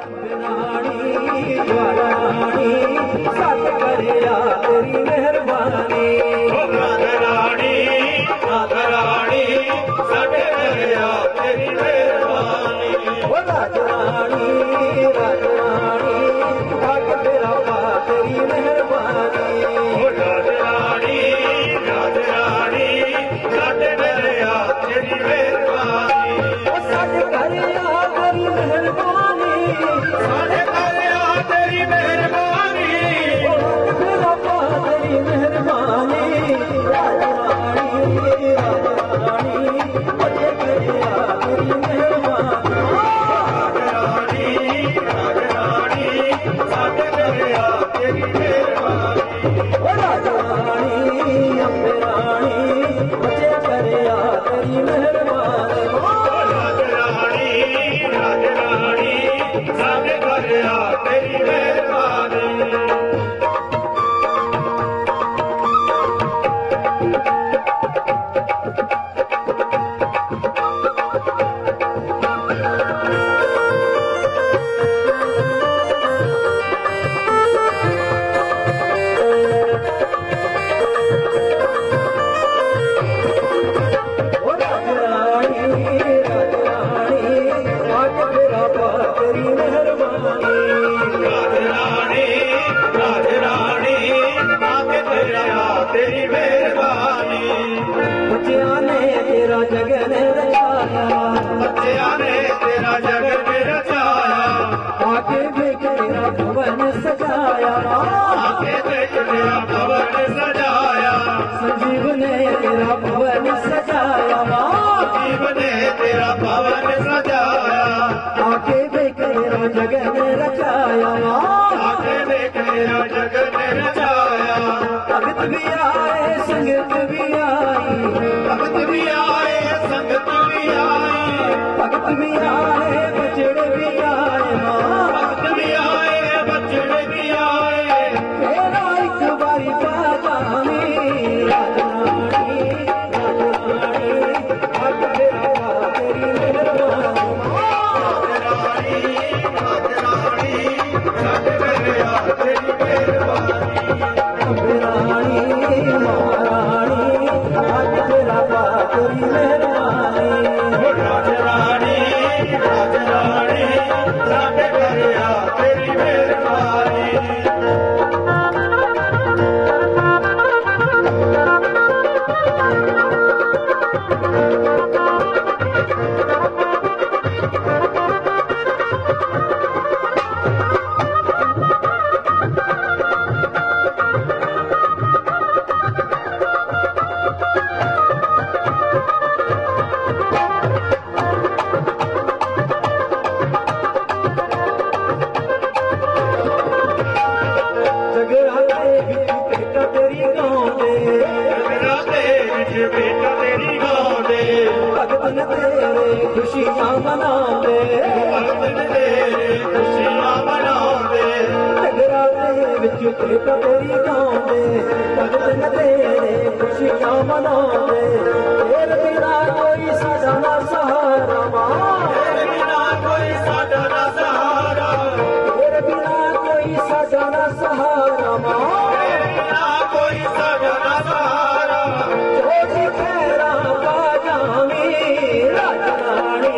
रानी ज्वाला रानी सत करिया तेरी मेहरबानी रानी सत करिया तेरी मेहरबानी राज रानी भाग तेरा पा तेरी मेहरबानी राज रानी सत करिया तेरी मेहरबानी सत करिया तेरी मेहरबानी साढ़े करिया तेरी मेहरबानी तेरा पा तेरी मेहरबानी राज रानी मुझे करिया तेरी मेहरबानी सत करिया तेरी मेहरबानी राज रानी अम्बे रानी मुझे करिया तेरी मेहरबानी राज रानी सत करिया तेरी मेहरबानी तेरी मेहरबानी बच्चियां ने तेरा जगन रचाया बच्चियां ने तेरा जगत रचाया आके देख तेरा भवन सजाया आके देख तेरा भवन सजाया संजीव ने तेरा भवन सजाया जीव ने तेरा भवन सजाया आके देख तेरा जगन रचाया आके देख तेरा जगत रचाया भगत भी आए संगत भी आई भगत भी आए संगत भी आई भगत भी आए बचड़े भी आए भक्त भी आए बच्चे भी आए तेरा एक बारी बाजानी राजरानी हक तेरा तेरी मेहरबानी रानी सत करिया तेरी मेहरबानी रानी महारानी हक तेरा तेरी मेहरबानी राज रानी सत करिया तेरी मेहरबानी जगराते बेटा तेरी गाँव जगराते विच बेटा तेरी गाँवदे भगत ने तेरे खुशियाँ मनाते भगत ने तेरे खुशियां मनाउंदे जगराते विच बेटा तेरी गाँव भगत ने तेरे खुशियाँ मनाते तेरे बिना कोई साडा ना सहारा तेरे बिना कोई साडा ना सहारा तेरे बिना कोई साडा ना सहारा तेरे बिना कोई साडा ना सहारा जोड़ी खैरा बाजानी राजरानी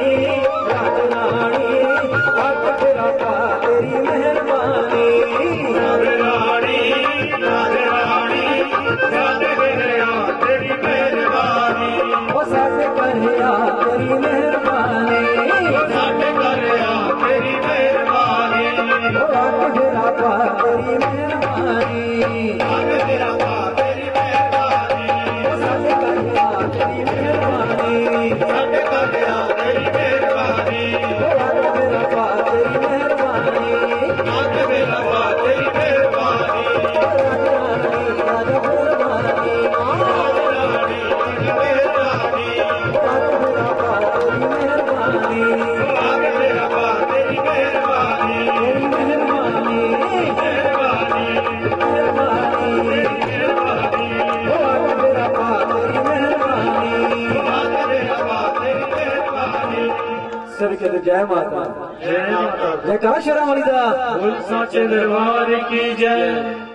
हक तेरा तेरी मेहरबानी राज रानी सत करिया तेरी मेहरबानी ओ सत करिया तेरी मेहरबानी सत करिया तेरी मेहरबानी ओ हक तेरा तेरी मेहरबानी हक तेरा तेरी मेहरबानी ओ सत करिया तेरी मेहरबानी सत करिया तेरी मेहरबानी ओ हक तेरा तेरी मेहरबानी हक तेरा तेरी मेहरबानी राजा मेहरबानी राज रानी मेहरबानी हक तेरा तेरी मेहरबानी हक तेरा तेरी मेहरबानी तेरी मेहरबानी मेहरबानी सब कहते जय माता। जय माता जयकारा शेरां वाली दा बोल साचे दरबार की जय।